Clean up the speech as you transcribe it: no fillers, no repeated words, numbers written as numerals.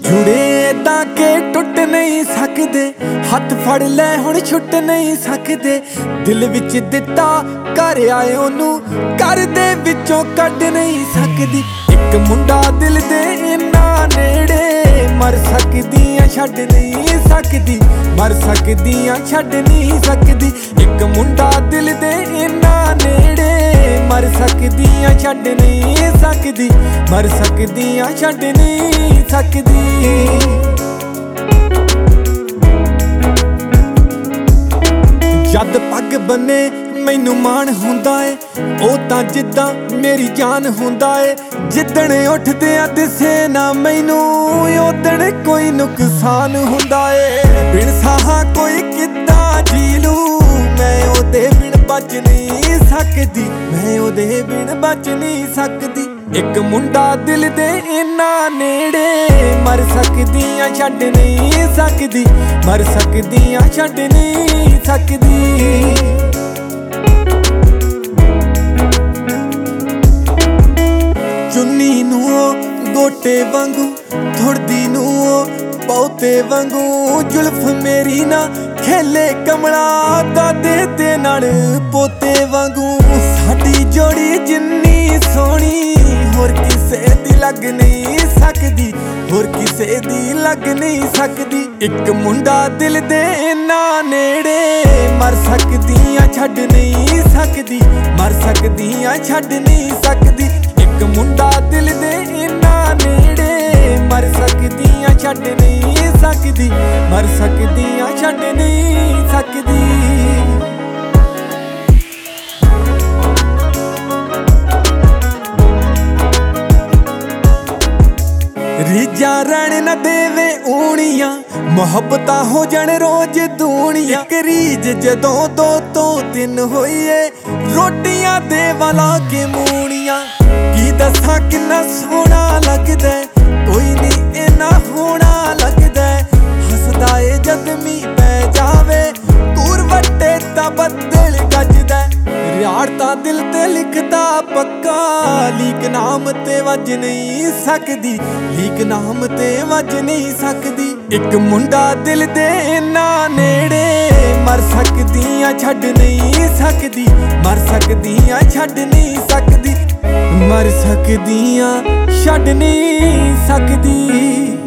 जुड़े ताके टुट नहीं सकदे, हथ फड़ लै हुण छुट नहीं सकदे। दिल विच दिता घर आए ओनू घर दे विचों कढ नहीं सकदी। एक मुंडा दिल दे इन्ना नेड़े, मर सकदियां छड्ड नहीं सकदी, मर सकदियां छड्ड नहीं सकदी। एक मुंडा दिल दे इन्ना नेड़े, मर सकदियां छड्ड नहीं सकदी, मर सकदियां छड्ड नहीं सकदी। जद पग बन्ने मैनू मान हुंदा ए, ओ तां जिद्दां मेरी जान हुंदा ए। जिद्दण उठदियां दिसे ना मैनू, उदण कोई नुकसान हुंदा ए। बिन साहा कोई किद्दां जी लू, मैं ओदे बिन बच नहीं सकदी, मैं ओदे बिन बच नहीं सकदी। एक मुंडा दिल दे इन्ना नेड़े, मर सकदियां छड्ड नहीं सकदी, मर सकदियां छड्ड नहीं सकदी। चुन्नी नू गोटे वांगू, थुड़दी नू बहुते वांगू। जुल्फ मेरी ना खेले कमला, दादे ते नाल पोते वांगू। साडी जोड़ी जिन्नी सोहनी, होर किसे दी लग नहीं सकदी, होर किसे दी लग नहीं सकदी। एक मुंडा दिल दे इन्ना नेड़े, मर सकदियां छड्ड नहीं सकदी, मर सकदियां छड्ड नहीं सकदी। एक मुंडा दिल दे इन्ना नेड़े, मर सकदियां छड्ड नहीं सकदी, मर सकदियां छड्ड नहीं सकदी। रीजा रैण न देवे ऊणियां, मुहब्बतां हो जाण रोज दूणियां। इक रीज जदों दो तो तीन होईए, रोटियां दे वाला के मूणियां। की दसां किन्ना सोहना लगदा, कोई नी इन्ना होना लगदा। हसदा ए जद मीं पै जावे, दूर वट्टे तां बद्दल गजदा। रियाड़ तां दिल ते लिखदा पक्का, लीक नाम ते वज नहीं सकदी, लीक नाम ते वज नहीं सकदी। एक मुंडा दिल दे इन्ना नेड़े, मर सकदियां छड्ड नहीं सकदी, मर सकदियां छड्ड नहीं सकदी, मर सकदियां छड्ड नहीं सकदी।